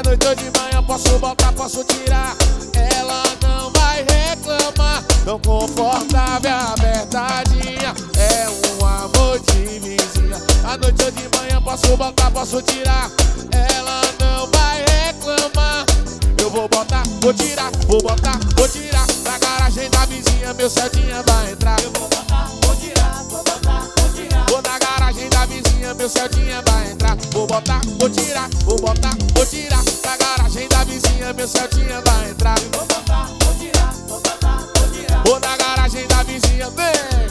À noite ou de manhã posso botar, posso tirar. Ela não vai reclamar. Tão confortável, apertadinha. É um amor de vizinha. À noite ou de manhã posso botar, posso tirar. Ela não vai reclamar. Eu vou botar, vou tirar, vou botar, vou tirar. Da garagem da vizinha meu Celtinha vai entrar. Eu vou botar, vou tirar, vou botar, vou tirar. Vou na garagem da vizinha meu Celtinha vai entrar. Vou botar, vou tirar, vou botar, vou tirar. Da garagem da vizinha meu Celtinha vai entrar. Eu vou botar, vou tirar, vou botar, vou tirar. Vou na garagem da vizinha, vem.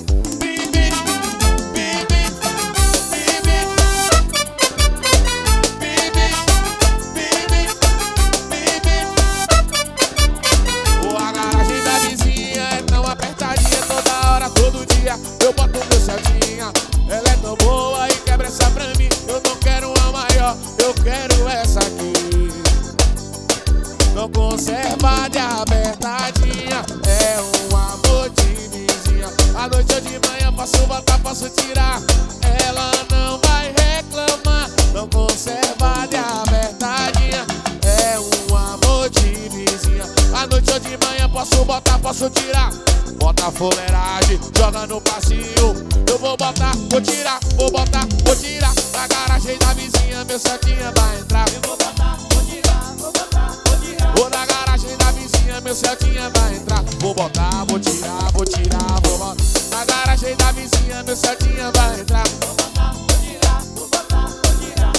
Todo dia eu boto meu Celtinha. Ela é tão boa e quebra essa pra mim. Eu não quero uma maior, eu quero essa aqui. Tão conservada e apertadinha. É um amor de vizinha. À noite ou de manhã posso botar, posso tirar. Ela não vai reclamar. Tão conservada e apertadinha. É um amor de vizinha. À noite ou de manhã posso botar, posso tirar. Bota a fuleiragem, joga no passinho. Eu vou botar, vou tirar, vou botar, vou tirar. Da garagem da vizinha meu Celtinha vai entrar. Eu vou botar, vou tirar, vou botar, vou tirar. Vou na garagem da vizinha meu Celtinha vai entrar. Vou botar, vou tirar, vou tirar, vou botar. Na garagem da vizinha meu Celtinha vai entrar. Vou botar, vou tirar, vou botar, vou tirar.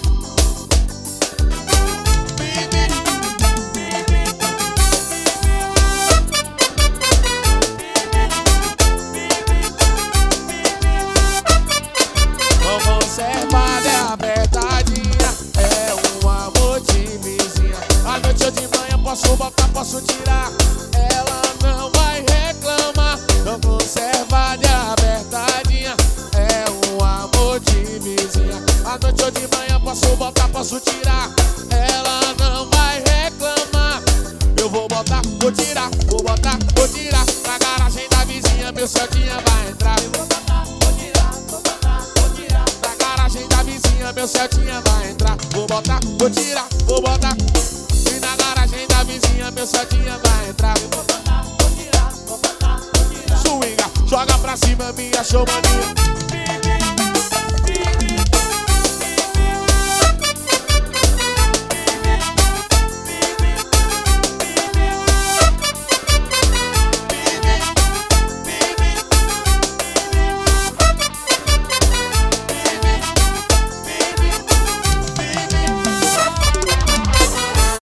Conservada é apertadinha. É um amor de vizinha. À noite ou de manhã posso botar, posso tirar. Ela não vai reclamar. Tão conservada é apertadinha. É um amor de vizinha. À noite ou de manhã posso botar, posso tirar. Ela não vai reclamar. Eu vou botar, vou tirar, vou botar, vou tirar. Na garagem da vizinha meu Celtinha vai entrar. Eu vou botar, vou tirar, vou botar, vou tirar. Na garagem da vizinha meu Celtinha vai entrar. Vou botar, vou tirar, vou botar. E na garagem da vizinha meu Celtinha vai entrar. Eu vou botar, vou tirar, vou botar, vou tirar. Swinga, joga pra cima minha showmania.